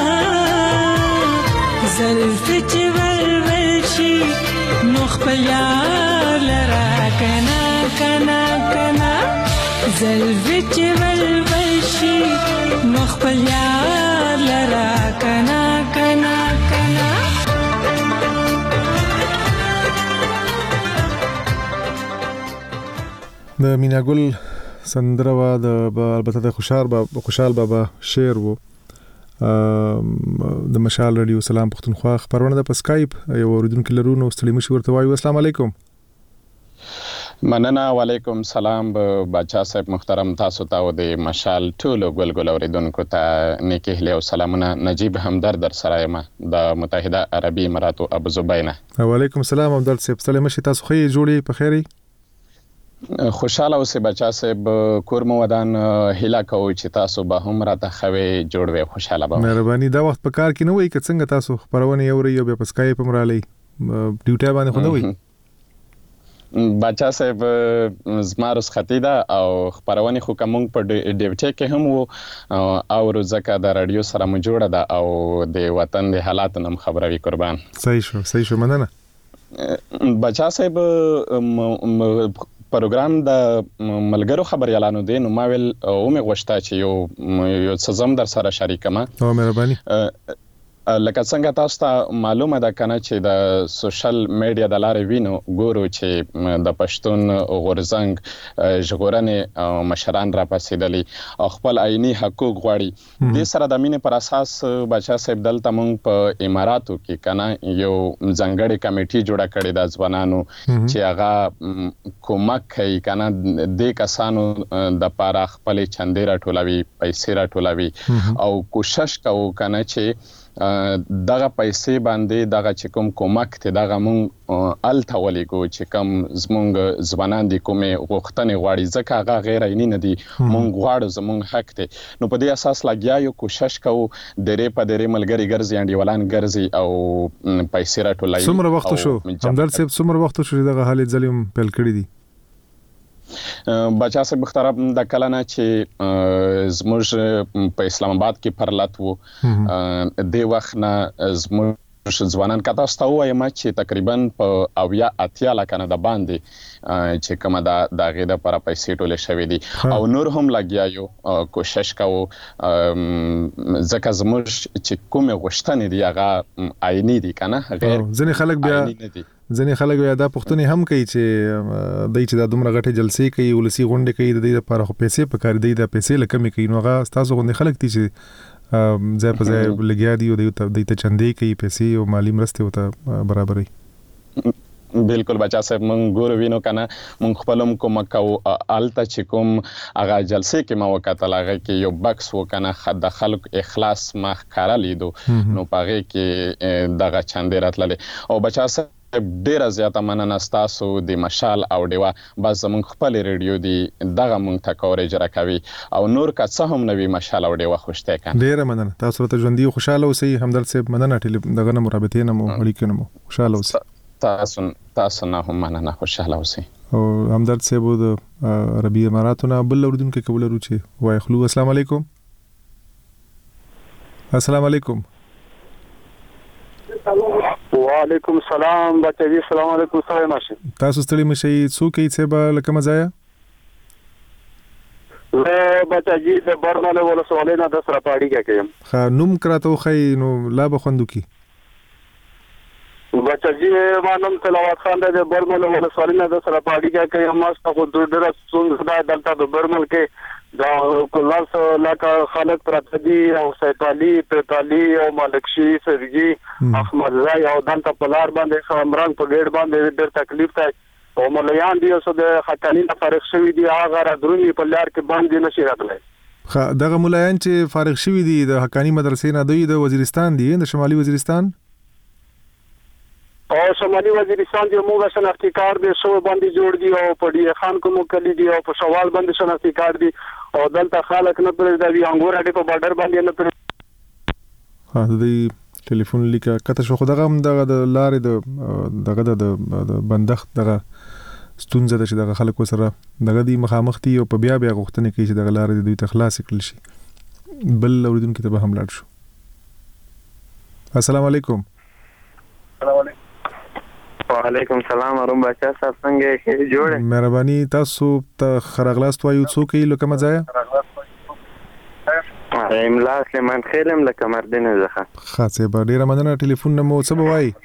زلف چې ولول شي نو خپل یار لرا کنا کنا کنا زلف چې ولول شي نو خپل یار لرا کنا کنا کنا د مینا ګل سندره وا د البته د خوشحال بابا خوشحال بابا شعر وو د مشال رادیو سلام پښتونخوا خبرونه د پسکایپ یو اوریدونکو لرونو ستړي مشي ورته وایو السلام علیکم مننه وعلیکم سلام بچا صاحب محترم تاسو ته د مشال ټولو ګلګل اوریدونکو ته نیکی هلی او سلامونه نجیب همدرد در سره یم د متحده عربی اماراتو ابوظبی وعلیکم السلام همدرد صاحب ستړي مشي تاسو خو جوړي په خیري خوشاله اوسې بچا صاحب کورمو ودان هیله کوو چې تاسو به هم راته خوي جوړوي خوشاله به مهرباني دا وخت په کار کې نه وای که څنګه تاسو خبرونه یو ریو به پسکای په مرالي ډیوټي باندې خو نه وای بچا صاحب زمارس خطیده او خبرونه خو کوم په ډیوټي کې هم وو او روزکه د رادیو سره مو جوړه ده او د وطن د حالات نم خبروي قربان صحیح شو صحیح شو مننه بچا صاحب پروګرام د ملګرو خبريالانو دی نو ما ویل او مې غوښتا چې یو یو څه زم در سره شریکم او مهرباني لکه څنګه تاسو ته معلومه ده کنه چې د سوشل میډیا د لارې وینو ګورو چې د پښتون غورزنګ ژغورنې مشران را پاسېدلي او خپل عیني حقوق غواړي د سره د مینې پر اساس بچا صاحب دلته مونږ په اماراتو کې کنه یو ځنګړې کمیټي جوړه کړې د ځوانانو چې هغه کومک کوي کنه د کسانو د پاره خپل چندې راټولوي پیسې راټولوي او کوشش کوي کنه چې دغه پیسې باندې دغه چې کوم کومک ته دغه مون الته ولګو چې کوم زمونږ ځوانان دي کومه غوښتنې غواړي ځکه هغه غیر عیني نه دي مونږ غواړو زمونږ حق ته نو په دې اساس لګیا یو کوشش کوو درې په درې ملګری ګرځي انډیوالان ګرځي او پیسې راټولای څومره وخت شو همدرد صاحب څومره وخت شو دغه حالت ظلم پیل کړی دي بچا صاحب مخترب د کلانه چې زموږ په اسلام آباد کې پرلط وو د وخت نه زموږ ځوانان کته ستو یم چې تقریبا په اویا اتیا لکنه د باندې چې کومه د دغه د پر پیسې ټولې شوې دي او نور هم لګیا یو کوشش کوو ځکه زموږ چې کومه غوښتنې دی هغه عیني دي کنه غیر ځنې خلک بیا ځنې خلک بیا دا پښتني هم کوي چې دای چې د دومره غټه جلسې کوي ولسی غونډه کوي د دې لپاره خو پیسې پکار دی د پیسې لکه کوي نو هغه تاسو غونډه خلک دي چې ځای په ځای لګیا دي او د ته چندې کوي پیسې او مالی مرسته وته برابرې بالکل بچا صاحب مونږ ګورو وینو کنه مونږ خپلم کوم کو الته چې کوم هغه جلسې کې ما وکړه هغه کې یو بکس وکنه خد خلق اخلاص ما ښکارا لیدو نو پاره کې دغه چندې راتللې او بچا صاحب ډیر زیاته مننه تاسو د مشال او دیوا بس زمون خپل ریډیو دی دغه مونږ ته کوریج راکوي او نور که څه هم نوي مشال او دیوا خوشته کړه ډیر مننه تاسو ته ژوندۍ خوشاله اوسئ همدرد صاحب مننه ټیلی دغه مرابطې نه مو اړیکې نه مو خوشاله اوسئ تاسو تاسو نه هم مننه خوشاله اوسئ او همدرد صاحب د عربي اماراتو نه بل اوردونکو قبول وروچی وای خلو السلام علیکم السلام علیکم وعلیکم السلام بچی السلام علیکم سلام ماشي تاسو ستړي مشي څوک یې څه به لکه مزایا زه بچی د برمله ولا سوالینه د سره پاړی کېم خا نوم کراته خو نو لا بخوندو کی بچی مانم تلاوت خان د برمله ولا سوالینه د سره پاړی کېم ما ستاسو د ډېر څنګه د دلته د برمل کې دا کلاس لکه خلک پراتدي او سیدالي پرتالي او ملکشي سرګي احمد زای او دلته پلار باندې خمران په ګډ باندې ډېر تکلیف دی او مليان دي اوس د حقاني فارغ شوی دي هغه را درونی په لار کې باندې نشي راتلای. خا دغه مليان چې فارغ شوی دي د حقاني مدرسې نه دوی د وزیرستان دي د شمالي وزیرستان او شمالي وزیرستان دی موږ شناختی کار دی شو باندې جوړ دی او په ډی خان کوم کلی دی او په شوال باندې شناختی کار دی او دلته خلک نه پرې دی انګور اډې په بارډر باندې نه پرې ها د ټلیفون لیکه کته شو خدغه هم دغه د لارې د دغه د بندخ دغه ستونزه ده چې دغه خلکو سره دغه دی مخامخ دي او په بیا بیا غوښتنه کوي چې دغه لارې د دوی تخلاص کړل شي بل اوریدونکو ته به هم لاړ شو. السلام علیکم. السلام علیکم. وعلیکم السلام اروم بچا صاحب څنګه یې جوړ مهرباني تاسو ته خرغلاست وایو څوک یې لکه مزایا املا سلیمان خیلم لکه مردینه زخه خاصه به ډیره مننه ټلیفون نمو څه به وایي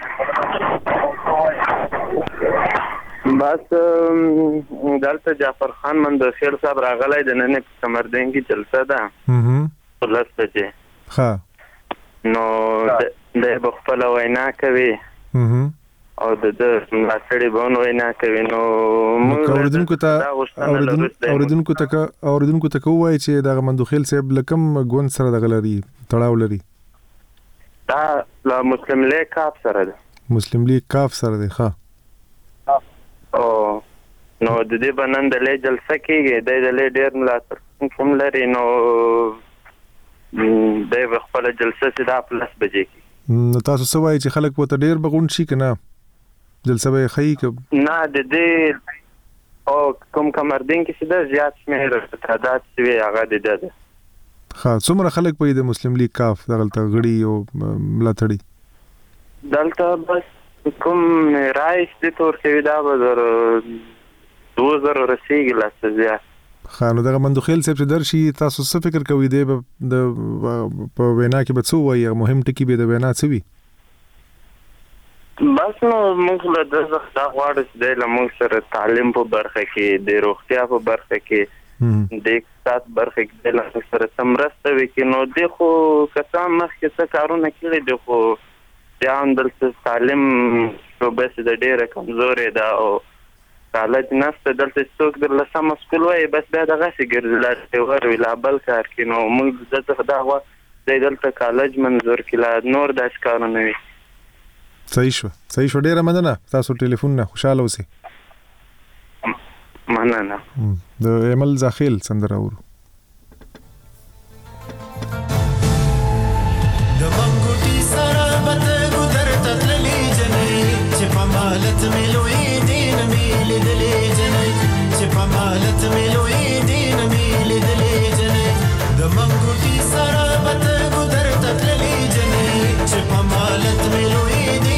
بس دلته جعفر خان مندخیل صاحب راغلی د نن په کمردین کې جلسه ده هم ولس ته ها نو د بخپل وینا کوي هم او د ملاتړي بون وینا کوي نو موږ اوریدونکو ته اوریدونکو ته اوریدونکو ته کوی چې د مندخیل صاحب لکم ګون سره د غلري تړاو لري دا لا مسلم لیگ کاف سره ده مسلم لیگ کاف سره ده ښه او نو د دې بنن د لې جلسه کېږي د دې ډېر ملاتړ کوم لري نو د خپل جلسه سي دا پلس بجې کې نو تاسو څه وایي چې خلک وته ډېر بغون شي کنه جلسه به خی ک نه د دې او کوم کمردین کې سده زیات شمیر تعداد سوي هغه د ده ها څومره خلک په د مسلم لیگ کاف دغلته غړي او ملاتړي دلته بس کوم رئیس د تور کې دا بزر دو زره رسیدي لاسته زیات خانو دغه مندخیل صاحب چې درشي تاسو څه فکر کوئ دی د په وینا کې به څه وایي مهم ټکی به د وینا څه وي بس نو موږ له دغه دا غواړو چې د موږ سره تعلیم په برخه کې د روغتیا په برخه کې د اقتصاد برخه کې د موږ سره سمرسته وکړي نو د خو کسان مخکې څه کارونه کړي دي خو بیا هم دلته تعلیم شعبه د ډېره کمزورې ده او کالج نشته دلته څوک د لسم سکول وایي بس بیا دغسې ګرځي لا وي لا بل کار کوي نو موږ دلته دا غواړو دی دلته کالج منظور کړي لا نور داسې کارونه وي صحیح شو صحیح شو ډیره مننه تاسو ټلیفون نه خوشاله اوسئ مننه د ایمل زاخیل سندره ورو د منګوټي سره بد ګذر تللی جنې چې په مالت ملوي دین میل دلې جنې چې په مالت ملوي دین میل دلې جنې د منګوټي سره بد ګذر تللی جنې چې په مالت ملوي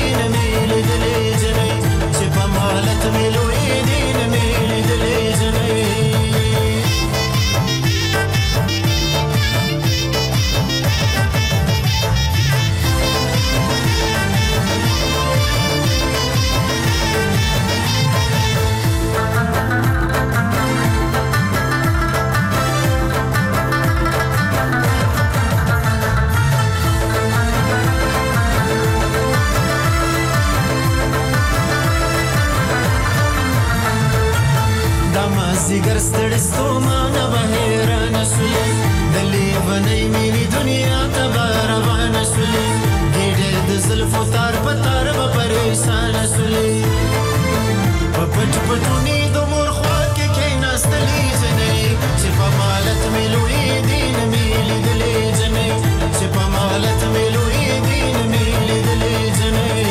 زیګر ستړ ستومانه بهران شولې د لیونۍ مینې دنیا ته به روانه شولې ډېر د زلفو تار په تار به پریشانه شولې په پټ پټونې د مور خوا کې کښېناستلې جنۍ چې په مالت مې لوی دین مې لیدلې جنۍ چې په مالت مې لوی دین مې لیدلې جنۍ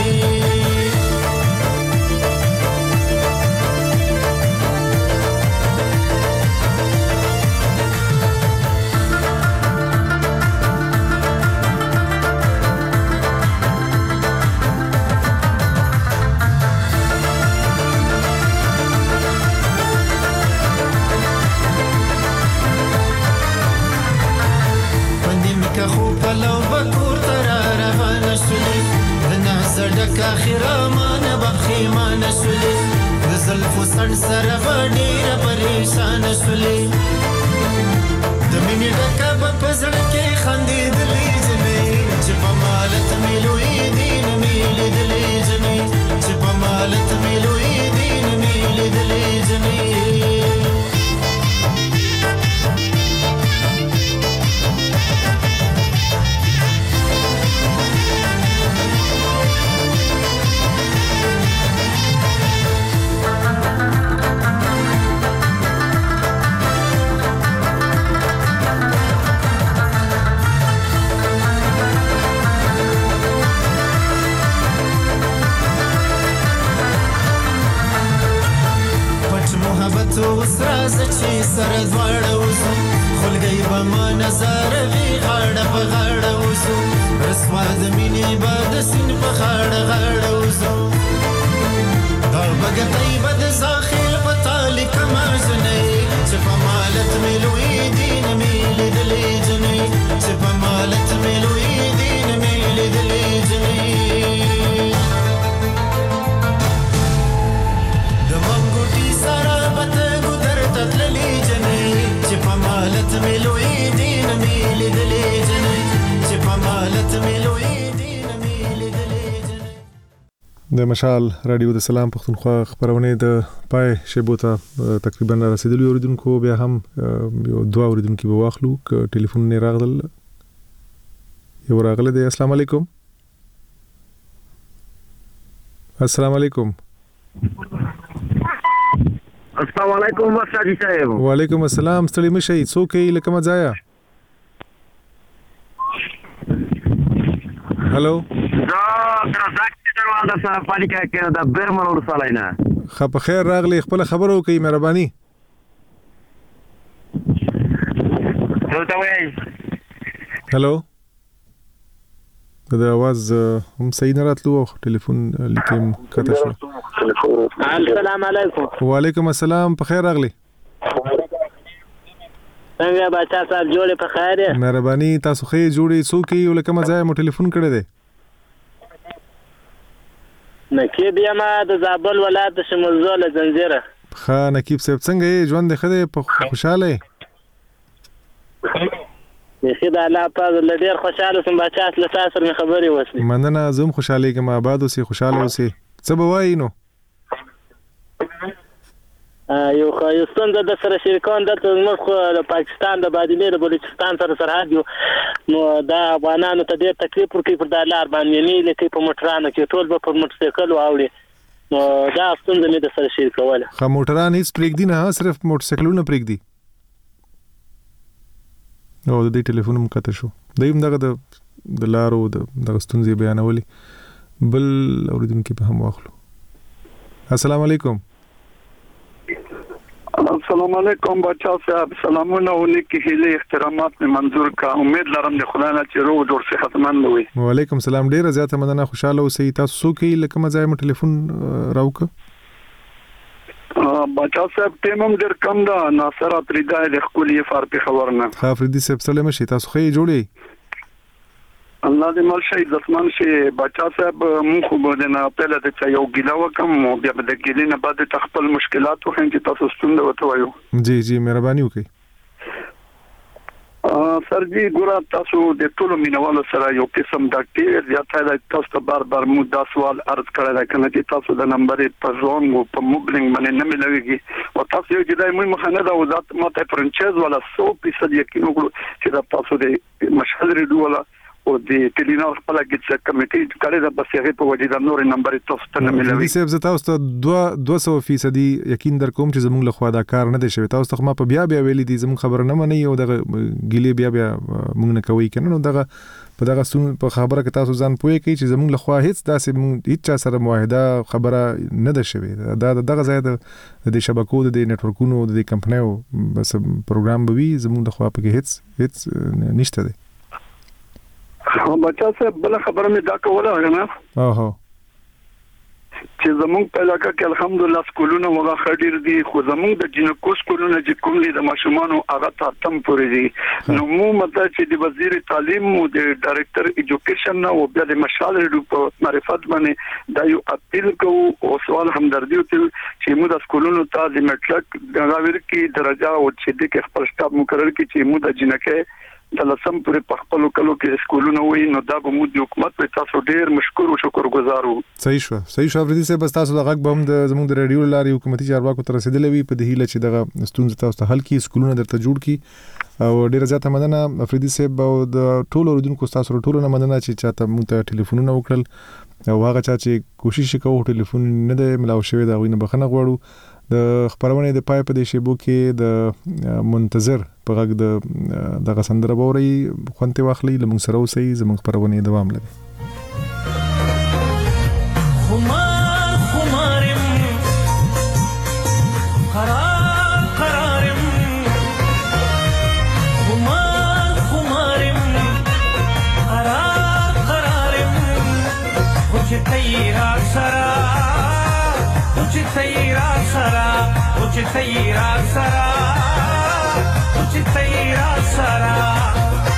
اخره مانه بخیمانه شولې د زلفو سړ سره به ډېره پریشانه شولې ډکه به په زړه کې خندېدلې جنۍ چې په مالت مې لوی دین مې لیدلې جنۍ چې په مالت مې لوی دین مې لیدلې جنۍ وسرازه چې سره دواړه وسو خلګي به ما نظر وی غاړه په غاړه وسو رسوا د مینې باد سین په غاړه غاړه وسو دا بغتای بد زاخیل په تالی کما جنې چې په مالت مې لوی دین مې لیدلې جنې چې په مالت مې لوی دین مې لیدلې جنې د منګوټي سره بته تدللی جنې چې په مالت مې لوی دین مې لیدلې جنې چې په مالت مې لوی دین مې لیدلې جنې. د مشال رادیو د سلام پښتونخوا خبرونه د پای شیبو ته تقریبا رسیدلی اوریدونکو بیا هم یو دوا اوریدونکو به واخلو ک ټلیفون نه راغل یو راغله دی. السلام علیکم. السلام علیکم. السلام علیکم ورشادي صاحب. وعلیکم السلام. ستړي مشي څوک یې لکه مزایا. هالو دا رزاق دروازه سره پالیکا کې دا بیرمن ورسالینا. خپ خیر راغلی خپل خبرو کوي مهرباني. ته وایي. هالو دا आवाज هم صحیح نه راتلو او ټلیفون لیکم کته شو. السلام علیکم. وعلیکم السلام. په خیر راغلی. څنګه بچا صاحب جوړه په خیر یې؟ مهرباني تاسو خې جوړې څوک یو لکه مزه مو ټلیفون کړی دی. نقیب یم د زابل ولایت شمولزول زنجیره. ښه نقیب صاحب څنګه یې ژوند خده په خوشاله؟ یخي د الله پاک له ډیر خوشاله سم بچا له تاسو سره خبرې وسلې. مننه زوم خوشاله کېم آباد اوسې خوشاله اوسې. څه به وایي نو؟ یو خایستون د سره شریکان د موږ د پاکستان د بادلې د بلوچستان سره سرحد یو نو دا افغانانو ته ډېر تکلیف ورکوي پر دا لار باندې نه لکه په موټرانو کې ټول به په موټرسایکل واوړي نو دا ستونزه مې د سره شریکوله. خو موټران هیڅ پرېږدي نه صرف موټرسایکلونه پرېږدي. او د دې ټلیفون هم کته شو. دوی هم دغه د لارو د دغه ستونزې بیانولې. بل اوریدونکي په هم واخلو. السلام علیکم. السلام علیکم بچا صاحب. سلامونه او نیکی هیله احترامات می منظور کا. امید لرم د خدای نه چې روغ جوړ صحتمند وي. وعلیکم السلام. ډیر زیاته مننه خوشاله اوسئ. تاسو څوک یې لکه مزه مو ټلیفون راوک؟ بچا صاحب ټیمم ډیر کم ده. ناصر افریدی د خپلې فار په خبرنه. افریدی صاحب سلام شي. تاسو خې جوړي؟ الله دې مل شي عزتمن شي. بچا صاحب مون خو به نه په لته چې یو ګیلا وکم او بیا به د ګیلې نه بعد تخپل مشکلات خو هم چې تاسو ستونده وته وایو. جی جی مهرباني وکړئ. سر جی ګور تاسو د ټولو مینوالو سره یو قسم د ډیر زیاته تاسو ته بار بار مو دا سوال عرض کړی دا کنه چې تاسو د نمبر په ځون او په موبلینګ باندې نه ملويږي او تاسو یو جدای مو مخنه دا وزات ماته فرانچایز ولا سو فیصد یقین وکړو چې دا تاسو د مشهور ډوله او د ټلینار خپل کې کمیټې کړي دا بس هغه په وجه د نور نمبر تاسو ته نه ملوي. دې سبب تاسو ته دوه سوه فیصد یقین در کوم چې زموږ له خوا دا کار نه دی شوی. تاسو ته ما په بیا بیا ویلي دي زموږ خبره نه مني او دغه ګیلې بیا بیا موږ نه کوي کنه. نو دغه په دغه سون په خبره کې تاسو ځان پوهی کی چې زموږ له خوا هیڅ داسې هیڅ چا سره معاهده خبره نه ده شوی. دا دغه ځای د شبکو د نتورکونو د کمپنیو بس پروګرام به وي زموږ له خوا په کې هیڅ هیڅ نشته دی. بچا صاحب بل خبره مې دا کوله نه اوه چې زموږ په علاقه کې الحمدلله سکولونه وغه خډیر دي خو زموږ د جنکو سکولونه چې کوم دي د ماشومان هغه تاتم پورې دي نو مو مطلب چې د وزیر تعلیم او د ډایرکټر ایجوکیشن او بیا د مشال په معرفت باندې دا یو اپیل کوو او سوال همدردي وکړو چې مو د سکولونو ته د میټرک د غوړ کې درجه او چې د خپل سټاف مقرر کړي چې مو د جنکه د لسم پورې په خپل کلو کې سکولونه وي نو دا به مو د حکومت په تاسو ډیر مشکور او شکرګزار وو. صحیح شو صحیح شو افریدي صاحب تاسو د غږ بم د زموږ د ریډیو لاري حکومتي چارواکو تر رسیدلې وي په دهیله چې دغه ستونزې تاسو ته حل کی سکولونه درته جوړ کی او ډیر زیاته مننه افریدي صاحب او د ټولو اوریدونکو تاسو ټولو نه مننه چې چاته مونږ ته ټلیفونونه وکړل او هغه چا چې کوشش وکړو ټلیفون نه د ملاو شوی دا غوینه بخنه غواړو د خبرونه د پای په دې شیبو کې د منتظر په غږ د دغه سندره بوري خونته واخلي لمون سره اوسئ زموږ خبرونه دوام لري. خمار خمارم قرار قرارم خمار خمارم قرار قرارم خوش تیرا سرا خوش تیرا سرا خوش تیرا سرا خوش تیرا سرا